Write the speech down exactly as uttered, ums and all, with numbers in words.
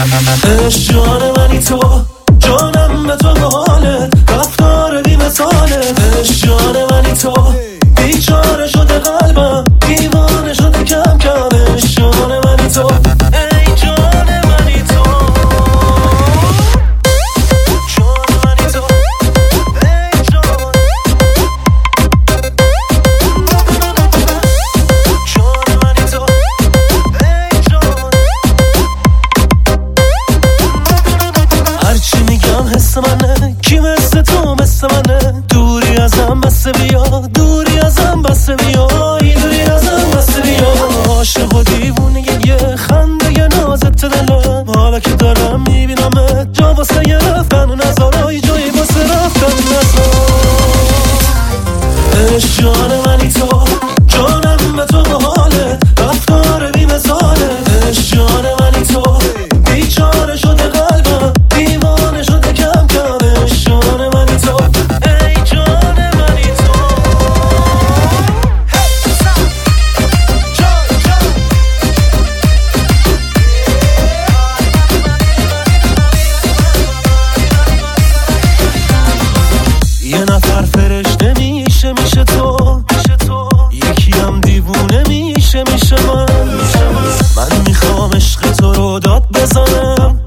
عشق جان منی تو، جانم به تو حالت، رفتار بی مثالت. عشق جان منی تو، بیچاره شده قلبم، دیوانه شده کم کم. عشق جان منی تو، ای جان منی تو، جان منی تو، ای جان، جان منی تو، ای جان. هرچی میگم حس منه، کی مثل تو مثل منه. دوری ازم بس بیا، دوری ازم بس بیا، دوری ازم بس بیا. عاشق و دیوونه یه خنده یه نازت دلم، حالا که دارم میبینم جا واسه یه رفتن و نظارای جایی واسه رفتن نظار. عشق جان منی تو، جانم به تو حالت، رفتار بی مثالت. عشق جان منی تو، بیچاره شده قلبم، دیوانه شده کم کم. عشق جان منی تو، ای جان منی تو، یه نفر فرشته میشه میشه تو، یکی هم دیوونه میشه میشه من. من میخوام عشق تو رو داد بزنم،